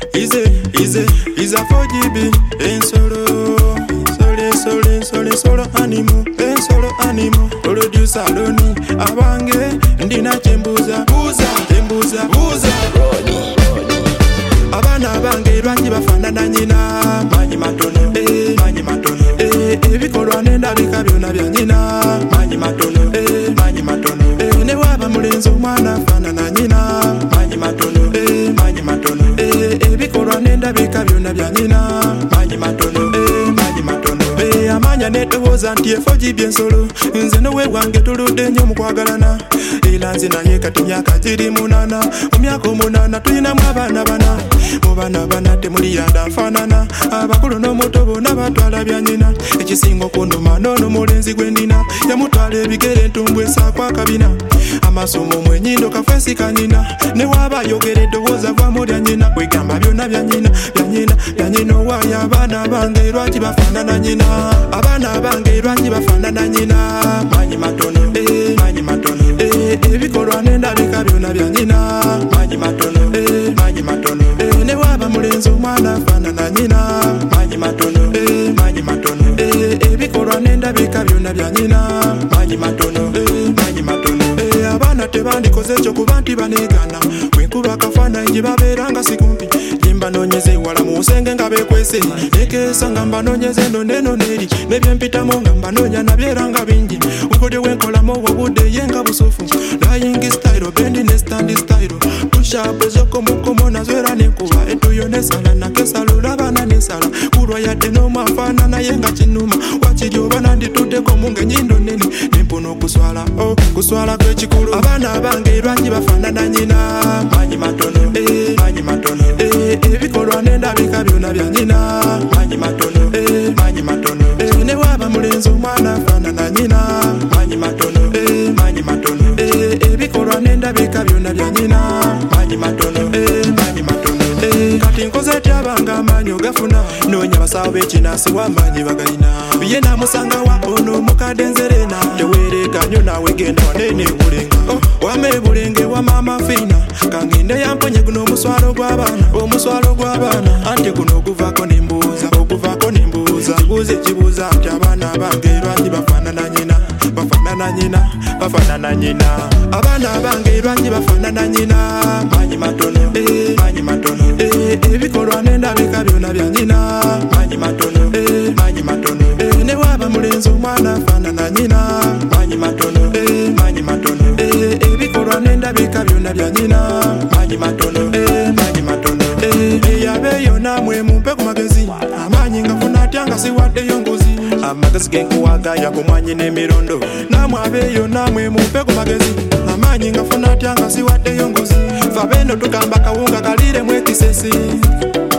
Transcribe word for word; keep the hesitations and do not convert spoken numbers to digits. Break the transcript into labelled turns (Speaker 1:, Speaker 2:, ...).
Speaker 1: Easy, easy, is a four G B in solo. Solo, solo, solo, solo animal, in solo animal. Producer Loni, Abange, Ndina Chembuza, Buza, Chembuza, Buza. Abana bange banji bafana na nyina, manyi matono, eh, manyi matono, eh, ebikolwa nenda bikabyona bya nyina, manyi matono, eh, manyi matono, eh, ne waba mulenzo mwana fana na nyina, manyi matono, eh, manyi matono, eh, ebikolwa nenda bikabyona bya nyina, manyi matono, eh, manyi matono, eh, amanya nedowoza nti efo gibye nsolo, nze nowe wange tuludde nnyo mu kwagalana, era nze naye kati myaka giri munana, mu myaka omunana tulinamu abaana bana. Mubana bana temuli yanda nfanana, abakulu n'omuto bonna batwala bya nyina, ekisinga okunduma n'ono mulenzi gwendina, yamutwala ebigere entumbwe saakwa kabina, amasomo mwenyindo kafesi kanyina, ne waba yogera eddobooza vaamu lya nyina, kwegamba byonna bya nyina, bya nyina, bya nyina owaayo abaana bange lwaki bafaanana nyina, abaana bange lwaki bafaanana nyina, manyi matono, eh, manyi matono, eh, ebikolwa n'endabika byonna bya nyina, manyi matono, eh, manyi matono, eh, ne waba mulenzo mwana afaanana nyina, manyi matono, eh, manyi matono, eh, ebikolwa n'endabika byonna bya nyina, manyi matono, eh, manyi matono, eh, abaana tebandikoze ekyo kuba nti baneegana, bwenkuba akafaananyi gye babeeranga sikumpi, gye mbanoonyeze ewala mu nsenge nga beekwese, nekeesa nga mbanoonyeze eno n'eno n'eri, n'ebyempitamu nga mbanoonya nabyera nga bingi, obudde bwenkolamu obudde ye nga busufu, lying style bendi ne stand style, pushapu ez'okomokomo nazo era n'enkuba, etuyo n'esala nakesala olabana n'esala, kulwa yadde n'omwafaana naye nga kinuma, wakiri oba nandituddeko mu ng'ennyindo nnene, nempuna okuswala, oh, kuswala kw'ekikulu, abaana bange lwaki bafaanana nyina, manyi matono, eh, manyi matono, eh, ebikolwa n'endabika byonna bya nyina, manyi matono, eh, manyi matono, eh, ne waba mulenzi omwana afaanana nyina, manyi matono, eh, manyi matono, eh, ebikolwa n'endabika byonna bya nyina, manyi matono, eh, manyi matono, eh, kati nkoze tyabanga amaanyi ogafuna, noonya basawo b'ekinasi w'amaanyi bagalina, biye namusanga wa ono omukadde nzerena, teweereka nnyo naawe genda wanene ebulenga, oh, wama ebulenge wa maama fiina, kangende yamponye guno omuswalo gw'abaana, omuswalo gw'abaana, anti guno oguvaako n'embuuza, oguvaako n'embuuza, kibuuza ekibuuza nti abaana bange lwaki bafaanana nyina, bafaanana nyina, bafaanana nyina, abaana bange lwaki bafaanana nyina, manyi matono, eh, manyi matono, eh, ebikolwa n'endabika byonna bya nyina, manyi matono, eh, manyi matono, eh, ne waba mulenzi omwana afaanana nyina, manyi matono, eh, manyi matono, eh, ebikolwa n'endabika byonna bya nyina, manyi matono, eh, manyi matono, eh, eyabeeyo naamwe mumpe ku magezi, amaanyi ngafuna atya nga siwaddeyo nguzi, amagezi genkuwaga yakumwanyi n'emirondo, naamwe abeeyo naamwe mumpe ku magezi, amaanyi ngafuna atya nga siwaddeyo nguzi, fa beno tukamba kawunga kalire mwekisesi.